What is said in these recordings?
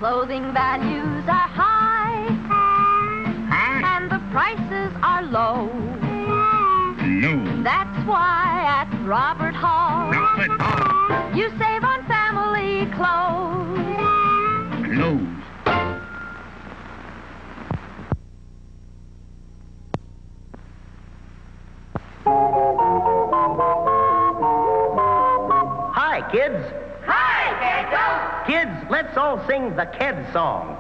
clothing values are high, and the prices are low. No. That's why at Robert Hall, you save on family clothes. Clothes. Hi, kids. Hi, Kiddo. Kids, let's all sing the Keds song.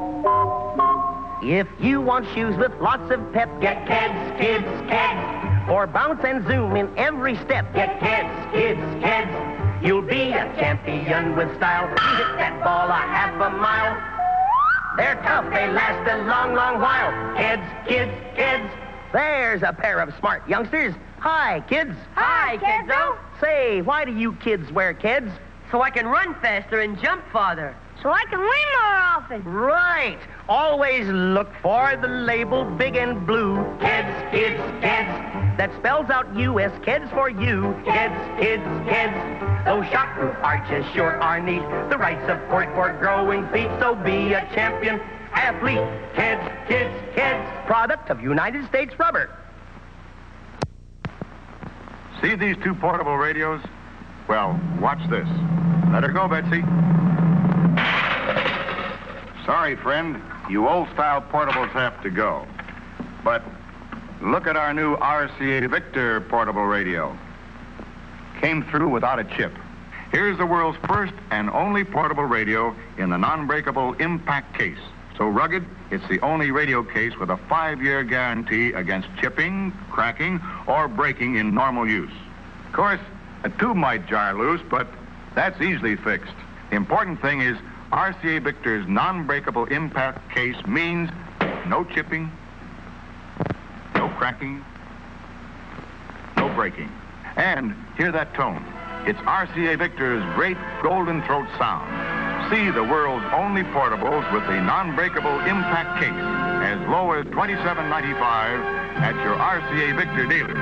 If you want shoes with lots of pep, Get Keds, kids, Keds. or bounce and zoom in every step, Get Keds, kids, Keds. you'll be a champion with style. You hit that ball a half a mile. They're tough, they last a long, long while. Keds, kids, Keds. There's a pair of smart youngsters. Hi, kids. Hi, Kiddo. Say, why do you kids wear Keds? So I can run faster and jump farther. So I can win more often. Right. Always look for the label big and blue. Keds, kids, Keds. That spells out U.S. Keds for you. Keds, kids, Keds. Those shock-proof arches sure are neat. The right support for growing feet. So be a champion athlete. Keds, kids, Keds. Product of United States Rubber. See these two portable radios? Well, watch this. Let her go, Betsy. Sorry, friend. You old-style portables have to go. But look at our new RCA Victor portable radio. Came through without a chip. Here's the world's first and only portable radio in the non-breakable impact case. So rugged, it's the only radio case with a 5-year guarantee against chipping, cracking, or breaking in normal use. Of course, a tube might jar loose, but that's easily fixed. The important thing is RCA Victor's non-breakable impact case means no chipping, no cracking, no breaking. And hear that tone. It's RCA Victor's great golden throat sound. See the world's only portables with the non-breakable impact case as low as $27.95 at your RCA Victor dealer.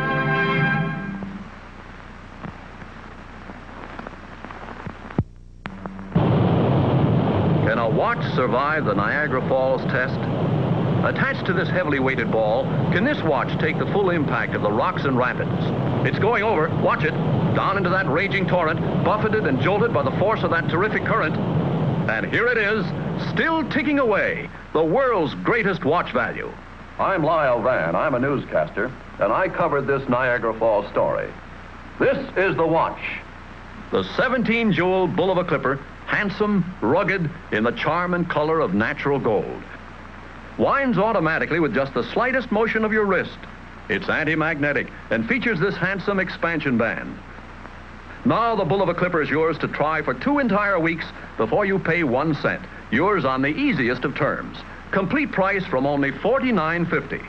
Can a watch survive the Niagara Falls test? Attached to this heavily weighted ball, can this watch take the full impact of the rocks and rapids? It's going over, watch it, down into that raging torrent, buffeted and jolted by the force of that terrific current. And here it is, still ticking away, the world's greatest watch value. I'm Lyle Van, I'm a newscaster, and I covered this Niagara Falls story. This is the watch. The 17-jewel bull of a clipper, handsome, rugged, in the charm and color of natural gold. Winds automatically with just the slightest motion of your wrist. It's anti-magnetic and features this handsome expansion band. Now the bull of a clipper is yours to try for 2 entire weeks before you pay 1 cent. Yours on the easiest of terms. Complete price from only $49.50.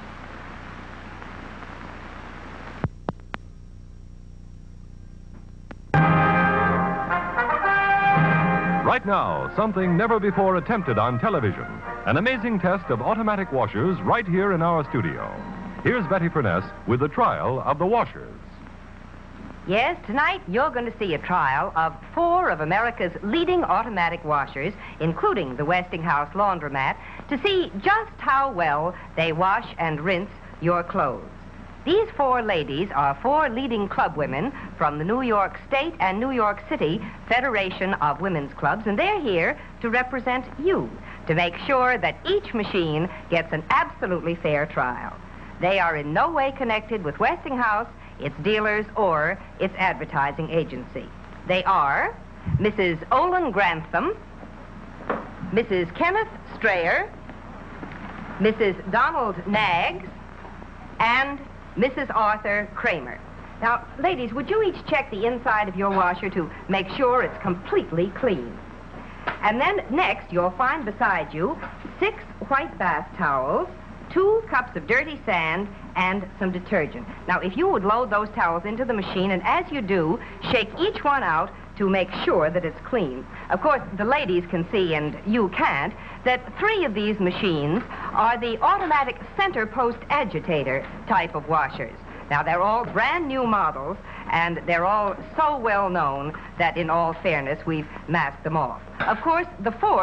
Right now, something never before attempted on television. An amazing test of automatic washers right here in our studio. Here's Betty Furness with the trial of the washers. Yes, tonight you're going to see a trial of 4 of America's leading automatic washers, including the Westinghouse laundromat, to see just how well they wash and rinse your clothes. These 4 ladies are 4 leading club women from the New York State and New York City Federation of Women's Clubs, and they're here to represent you, to make sure that each machine gets an absolutely fair trial. They are in no way connected with Westinghouse, its dealers, or its advertising agency. They are Mrs. Olin Grantham, Mrs. Kenneth Strayer, Mrs. Donald Naggs, and Mrs. Arthur Kramer. Now, ladies, would you each check the inside of your washer to make sure it's completely clean? And then next, you'll find beside you 6 white bath towels, 2 cups of dirty sand, and some detergent. Now, if you would load those towels into the machine, and as you do, shake each one out to make sure that it's clean. Of course, the ladies can see, and you can't, that 3 of these machines are the automatic center post agitator type of washers. Now, they're all brand new models, and they're all so well known that in all fairness, we've masked them off. Of course, the 4th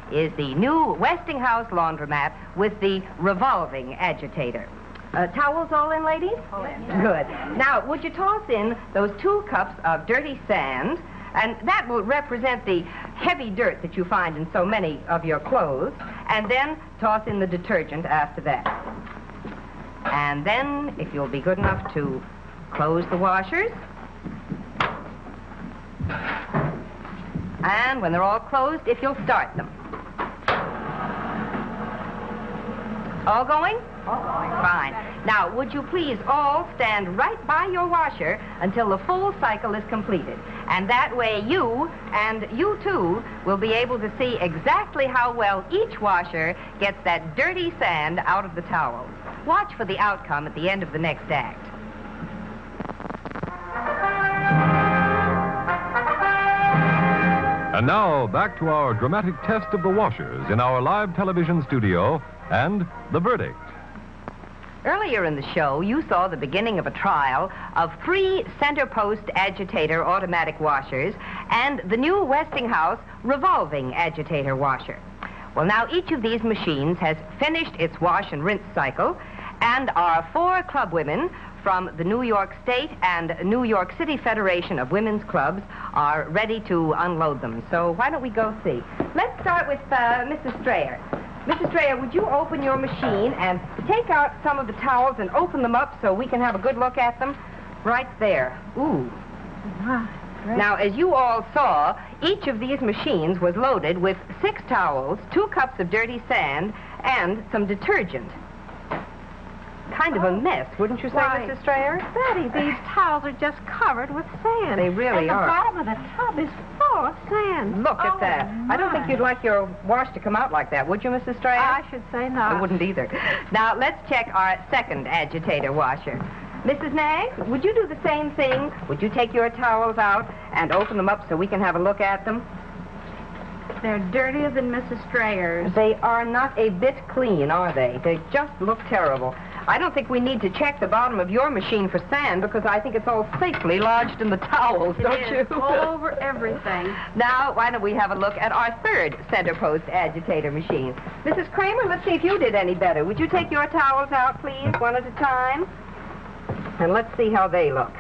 is the new Westinghouse laundromat with the revolving agitator. Towels all in, ladies? All in. Good. Now, would you toss in those 2 cups of dirty sand, and that will represent the heavy dirt that you find in so many of your clothes, and then toss in the detergent after that. And then, if you'll be good enough to close the washers, and when they're all closed, if you'll start them. All going? All going. Fine. Now, would you please all stand right by your washer until the full cycle is completed? And that way you, and you too, will be able to see exactly how well each washer gets that dirty sand out of the towels. Watch for the outcome at the end of the next act. And now, back to our dramatic test of the washers in our live television studio and the verdict. Earlier in the show, you saw the beginning of a trial of 3 center post agitator automatic washers and the new Westinghouse revolving agitator washer. Well, now each of these machines has finished its wash and rinse cycle, and our 4 club women from the New York State and New York City Federation of Women's Clubs are ready to unload them. So why don't we go see? Let's start with Mrs. Strayer. Mrs. Strayer, would you open your machine and take out some of the towels and open them up so we can have a good look at them? Right there. Ooh. Great. Now, as you all saw, each of these machines was loaded with 6 towels, 2 cups of dirty sand, and some detergent. Kind of a mess, wouldn't you say, Right. Mrs. Strayer? Betty, these towels are just covered with sand. They really and are. the bottom of the tub is full of sand. Look at that. I don't think my. you'd like your wash to come out like that, would you, Mrs. Strayer? I should say not. I wouldn't either. Now, let's check our second agitator washer. Mrs. Knaggs, would you do the same thing? Would you take your towels out and open them up so we can have a look at them? They're dirtier than Mrs. Strayer's. They are not a bit clean, are they? They just look terrible. I don't think we need to check the bottom of your machine for sand because I think it's all safely lodged in the towels, don't you? All over everything. Now, why don't we have a look at our third center post agitator machine? Mrs. Kramer, let's see if you did any better. Would you take your towels out, please, one at a time? And let's see how they look.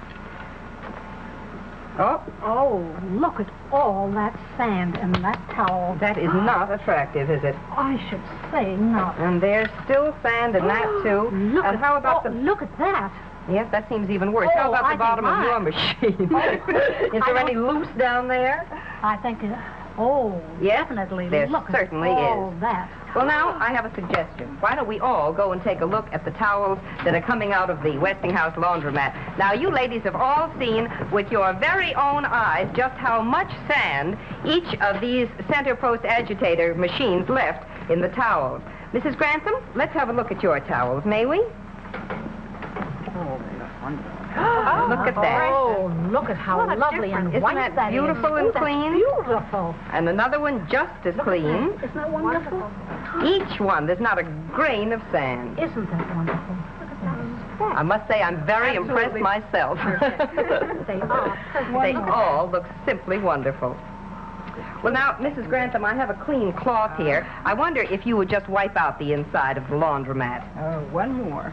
Oh, look at all that sand in that towel. That is not attractive, is it? I should say not. And there's still sand in that, too. Look and at, how about look at that. Yes, that seems even worse. Oh, How about I the bottom think of your not. machine? Is there any loose down there? I think Yes, definitely. there look certainly at all is. that. Well, now, I have a suggestion. Why don't we all go and take a look at the towels that are coming out of the Westinghouse laundromat? Now, you ladies have all seen with your very own eyes just how much sand each of these center post agitator machines left in the towels. Mrs. Grantham, let's have a look at your towels, may we? Oh, look at that. Oh, look at how What a lovely and difference. white Isn't that is. beautiful and Ooh, that's clean? Beautiful. And another one just as clean. Isn't that wonderful? Each one, there's not a grain of sand. Isn't that wonderful? I must say I'm very impressed myself. They are. They all look simply wonderful. Well, now, Mrs. Grantham, I have a clean cloth here. I wonder if you would just wipe out the inside of the laundromat. Oh, one more.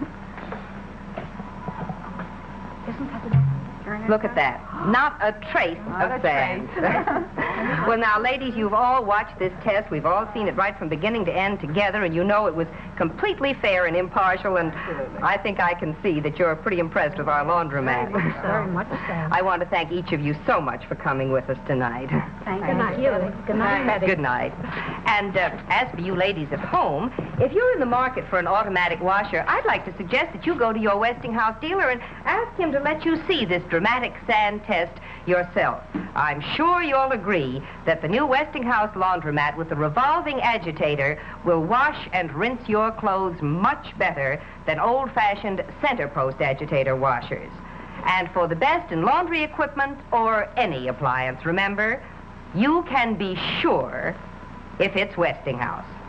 Look at that. Not a trace of sand. Well, now, ladies, you've all watched this test. We've all seen it right from beginning to end together, and you know it was completely fair and impartial, and I think I can see that you're pretty impressed with our laundromat. Very much so. I want to thank each of you so much for coming with us tonight. Thank you. Good night, Betty. Good night. And as for you ladies at home, if you're in the market for an automatic washer, I'd like to suggest that you go to your Westinghouse dealer and ask him to let you see this dramatic sand test yourself. I'm sure you'll agree that the new Westinghouse laundromat with the revolving agitator will wash and rinse your clothes much better than old-fashioned center post agitator washers. And for the best in laundry equipment or any appliance, remember, you can be sure if it's Westinghouse.